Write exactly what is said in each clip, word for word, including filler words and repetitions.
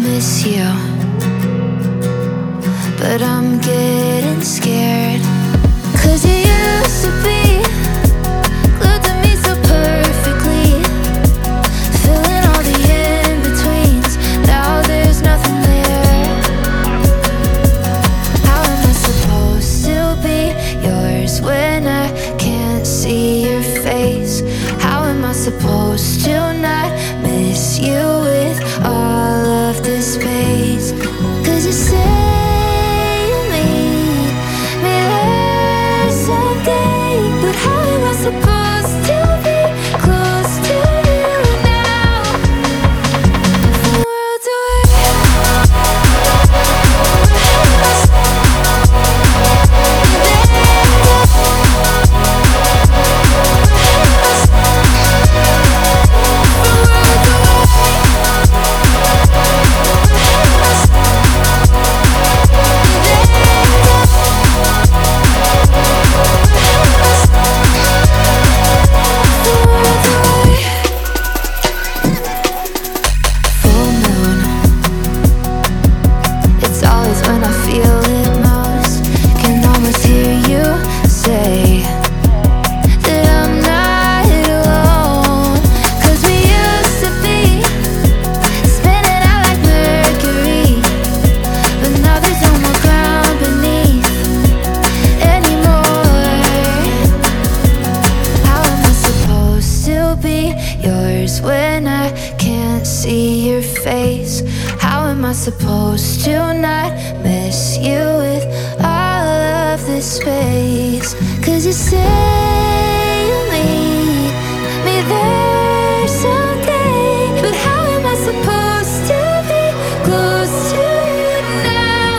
miss you, but I'm getting scared. Cause you used to be glued to me so perfectly, filling all the in-betweens. Now there's nothing there. How am I supposed to be yours when I can't see your face? How am I supposed to not miss you with all of this space? Cause you say you need me there someday, but how am I supposed to be close to you now? From worlds away. When I can't see your face, how am I supposed to not miss you with all of this space? Cause you say you need me there someday, but how am I supposed to be close to you now?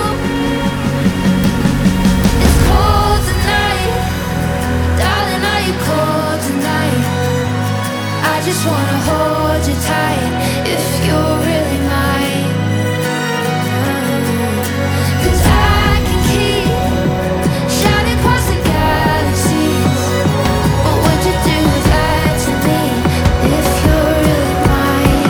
It's cold tonight, darling, are you cold tonight? I just wanna hold you tight if you're really mine. Cause I can keep shouting across the galaxies, but would you do that to me if you're really mine?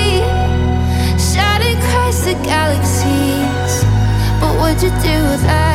Galaxies, but what'd you do with that?